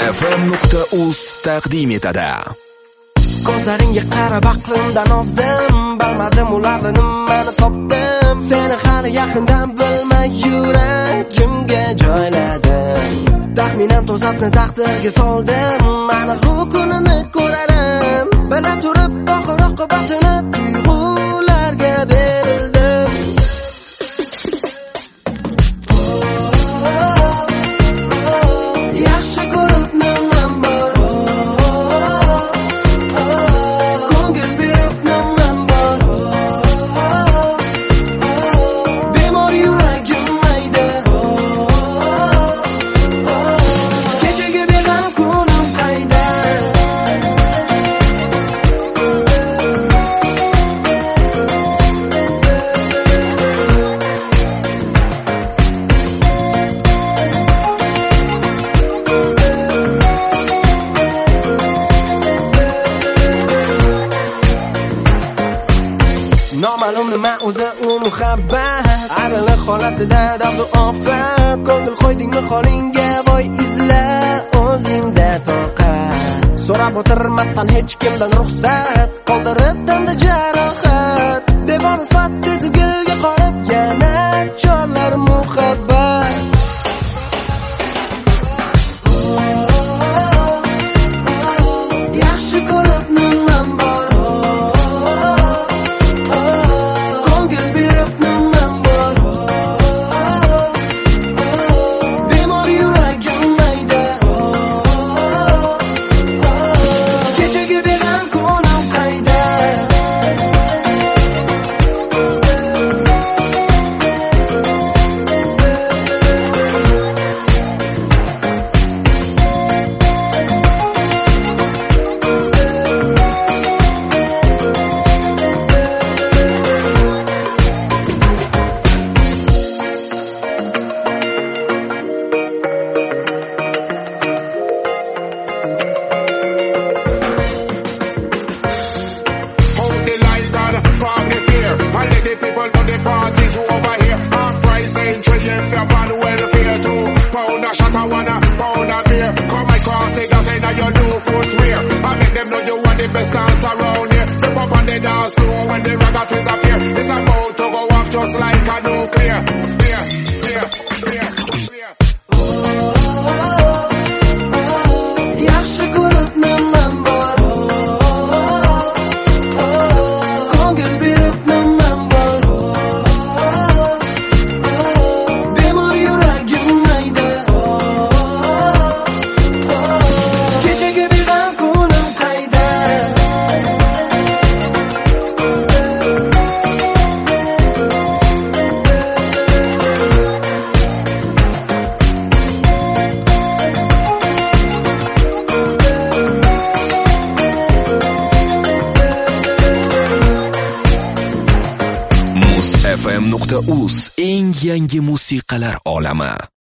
Muz.fm.uz taqdim etadi. Ko'zlaringga qarab aqlimdan ozdim, bilmadim ularni nimani topdim. Seni hali yaqindan bilmay yuragimga joyladim. Taxminan to'zatni taqdirga soldim, mana bu kunini ko'rarim. Bila turib oxir oqibatini tuyg'ularga berildim. Yaxshi ko'rib nimam bor, ko'ngil berib nimam bor, bemor yuragim mayda, kechagi bergan kunim qayda. Noma'lum nima o'zi u muhabbat, ariliq holatida davru ofat. Ko'ngil qo'ydingmi holingga, voy izla o'zingda toqat. So'rab o'tirmasdan hech kimdan ruxsat, qoldirib tanda jarohat. Devon sifatida tilga qolib yana chorlar muhabbat. Yaxshi ko'rib nimam bor, ko'ngil berib nimam bor, bemor yuragim mayda, kechagi bergan kunim qayda. Hold the light on, spark the fear. I let the people know the party's over here. Half price entry if you're on welfare. 2 pound a shot, I wanna pound a beer. Come across the dance in your new footwear. I make them know you want the best dance around here. Step up on the dance floor when the ragga twins appear. It's about to go off just like a nuclear. Yeah, yeah, yeah, yeah. Yaxshi ko'rib nimam bor, ko'ngil berib nimam bor, bemor yuragim mayda, kechagi bergan kunim qayda. Muz.fm.uz eng yangi musiqalar olami.